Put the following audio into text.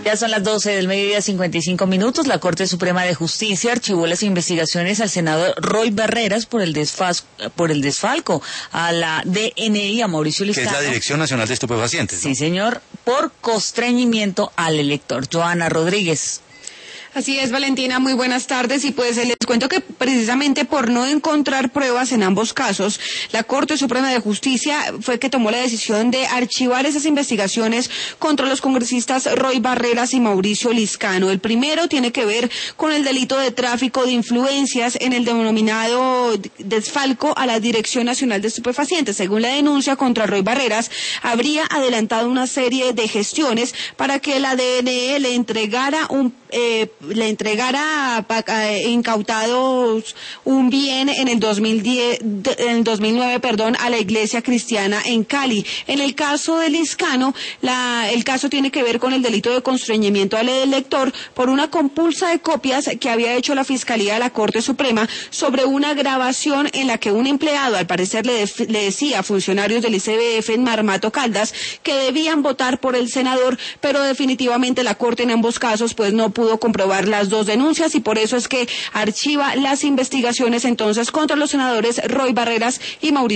Ya son las 12 del mediodía, 55 minutos. La Corte Suprema de Justicia archivó las investigaciones al senador Roy Barreras por el desfalco a la DNI, a Mauricio Liscano. Que es la Dirección Nacional de Estupefacientes, ¿no? Sí, señor, por constreñimiento al elector. Joana Rodríguez. Así es, Valentina, muy buenas tardes. Y pues les cuento que precisamente por no encontrar pruebas en ambos casos, la Corte Suprema de Justicia fue que tomó la decisión de archivar esas investigaciones contra los congresistas Roy Barreras y Mauricio Liscano. El primero tiene que ver con el delito de tráfico de influencias en el denominado desfalco a la Dirección Nacional de Estupefacientes. Según la denuncia contra Roy Barreras, habría adelantado una serie de gestiones para que la DNE le entregara incautados un bien en el 2009, a la Iglesia Cristiana en Cali. En el caso de Liscano, el caso tiene que ver con el delito de constreñimiento al elector por una compulsa de copias que había hecho la Fiscalía de la Corte Suprema sobre una grabación en la que un empleado, al parecer, le decía a funcionarios del ICBF en Marmato Caldas que debían votar por el senador, pero definitivamente la Corte en ambos casos pues no pudo comprobar las dos denuncias y por eso es que archiva las investigaciones entonces contra los senadores Roy Barreras y Mauricio